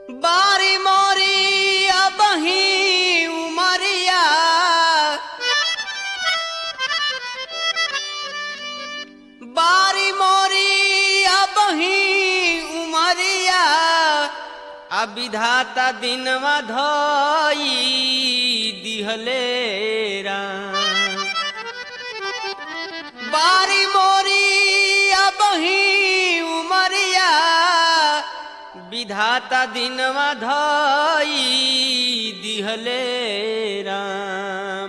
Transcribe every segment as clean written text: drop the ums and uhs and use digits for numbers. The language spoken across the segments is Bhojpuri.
बारी मोरी अबही उमरिया बारी मोरी अबही उमरिया विधाता दिनवा धोई दिहले राम। बारी मोरी अबही उमरिया विधाता दिनवा धोई दिहले राम।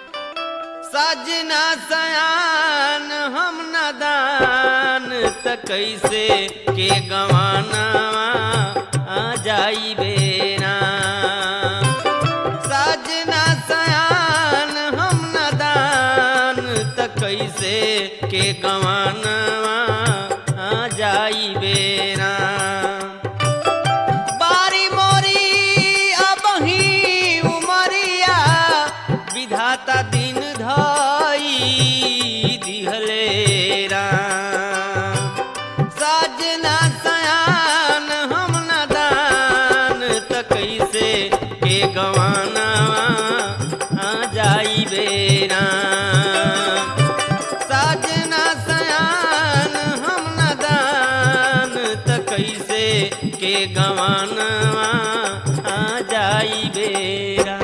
सजना सयान हम नदान त कैसे के गवाना आ जाई बेराम। सजना सयान हम नदान त कैसे के गवाना आ जाई बेराम। बारी मोरी अबही उमरिया विधाता दिन धोई दिहले राम। सजना सयान हम नदान त कैसे के गवाना आ जाई बेराम। सजना सयान हम नदान त कैसे के गवाना आ जाई बेराम।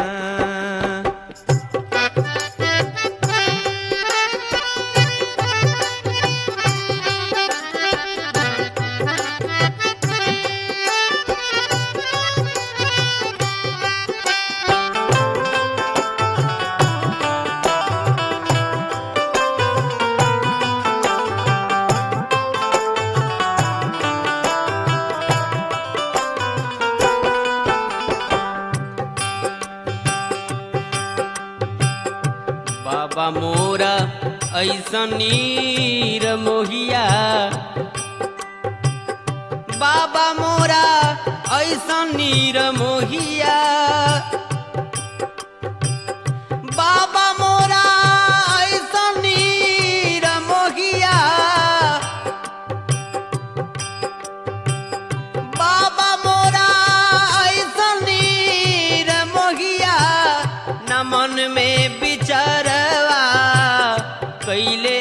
बाबा मोरा ऐसन नीर मोहिया बाबा मोरा ऐसन नीर मोहिया बाबा मोरा ऐसन नीर मोहिया बाबा मोरा ऐसन नीर मोहिया न मन में विचारवा कैले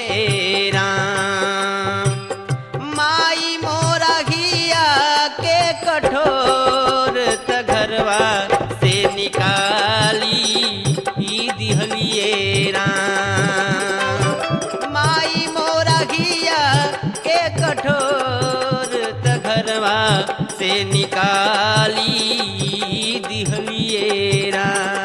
राम। माई मोरा घिया के कठोर त घरवा से निकाली ही दिहलिए राम। माई मोरा घिया के कठोर त घरवा से निकाली दिहलिए राम।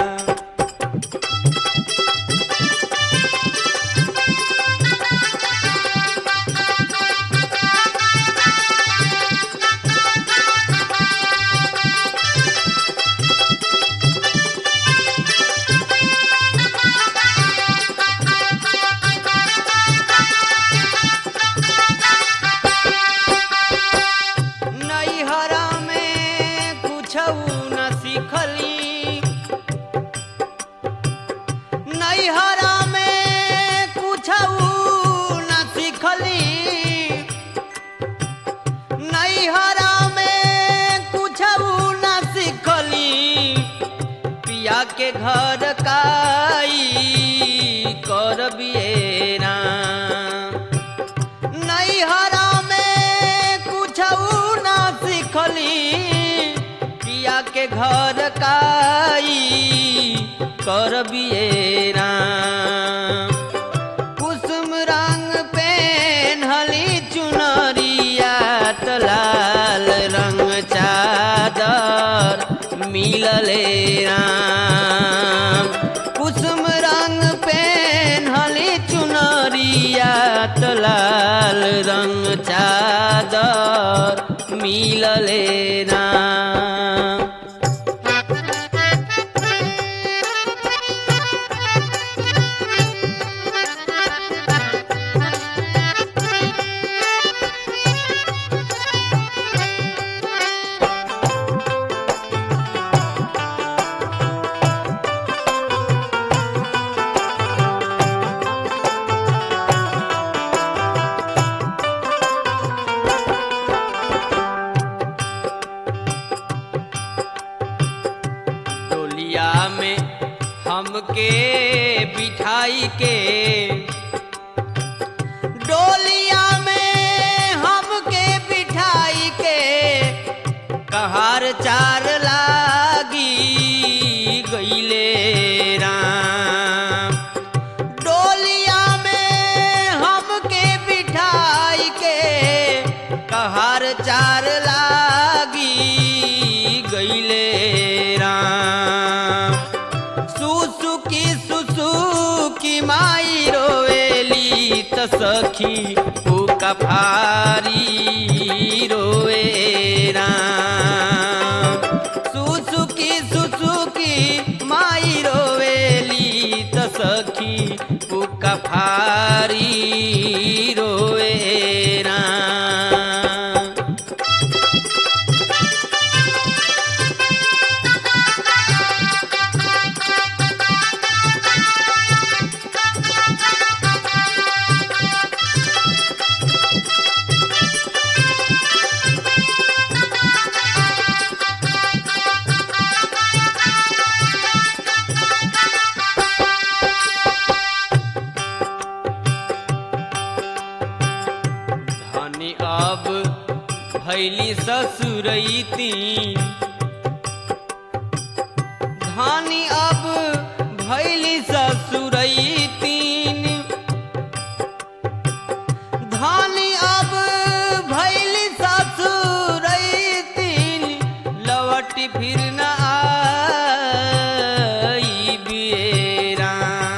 नैहरा में कुछऊ न सीखली नैहरा में कुछऊ न सीखली नैहरा में कुछऊ न सीखली पिया के घर काई कर बियेरा। नैहरा में कुछऊ न सीखली पिया के घर काई कर बियेरा। कुसुम रंग पेन्हली चुनरिया त लाल रंग चादर मिलले राम। कुसुम रंग पेन्हली चुनरिया त लाल रंग चादर मिलले राम। हमके बिठाई के डोलिया में हमके बिठाई के कहार चार लागी गईले राम। डोलिया में हमके बिठाई के कहार चार लागी गईले राम। सुसुकी माई रोवेली त सखी फूका फारी रोवे राम। सुसुकी माई रोवेली त सखी फूका फारी रोवे राम। अब भैली ससुरैती धानी अब भैली ससुरैतीन धानी अब भैली ससुरैतीन लवटी फिर न आई बेरा।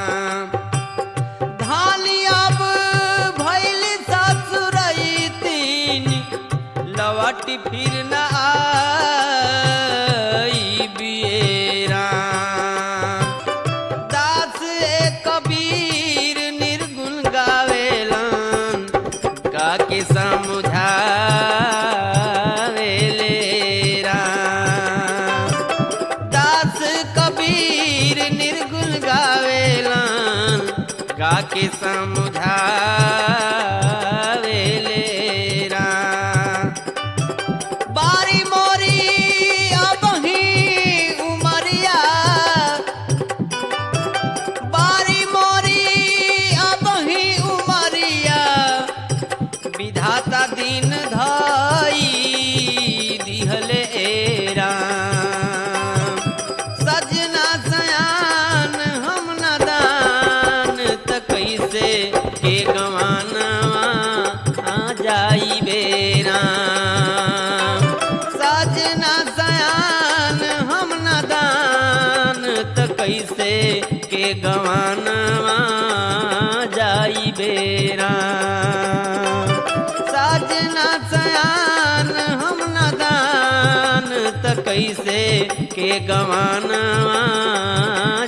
धानी अब भैली ससुरैतीन लवटी फिर न आई बेरा। दास कबीर निर्गुण गावेलन काके समझावेले राम। दास कबीर निर्गुण गावेलन काके समझावेले राम। बारी मोरी अबही उमरिया बारी मोरी अबही उमरिया विधाता दिन धाई दिहले राम। सजना सयान हम नदान त कैसे के गवानवा आ जाई बेरा। सजना सयान हम नदान त कैसे के गवानवा जाई बेरा। सजना सयान हम नदान त कैसे के गवानवा